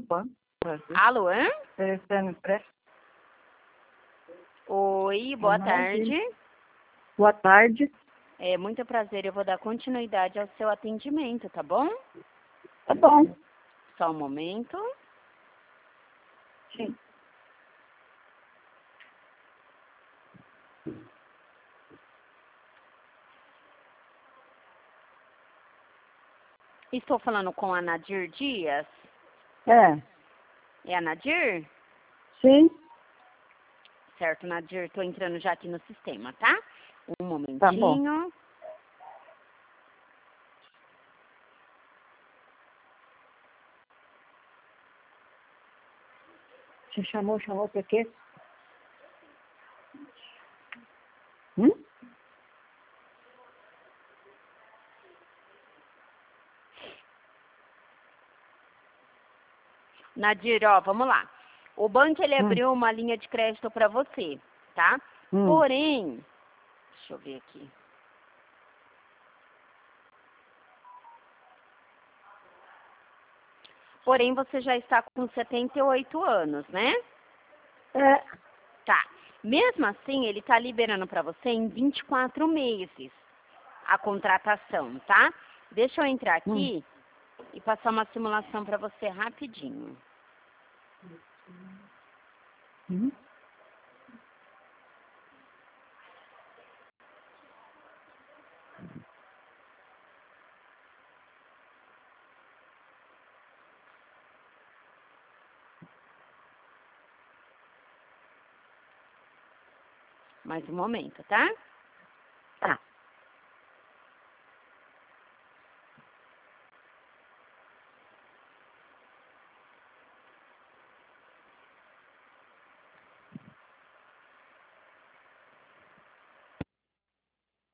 banco. Alô? Você me empresta? Oi, boa Imagina. tarde. Boa tarde. É muito prazer, eu vou dar continuidade ao seu atendimento, tá bom? Tá bom. Só um momento. Sim. Estou falando com a Nadir Dias. É. É a Nadir? Sim. Certo, Nadir, estou entrando já aqui no sistema, tá? Um Tá bom. momentinho. Você chamou pra quê? Nadir, ó, vamos lá. O banco, ele abriu uma linha de crédito para você, tá? Porém, deixa eu ver aqui. Porém, você já está com 78 anos, né? É. Tá. Mesmo assim, ele está liberando para você em 24 meses a contratação, tá? Deixa eu entrar aqui e passar uma simulação para você rapidinho. Mais um momento, tá?